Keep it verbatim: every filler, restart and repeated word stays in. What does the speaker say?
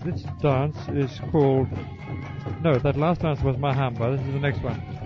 This dance is called... No, that last dance was Mahamba. This is the next one.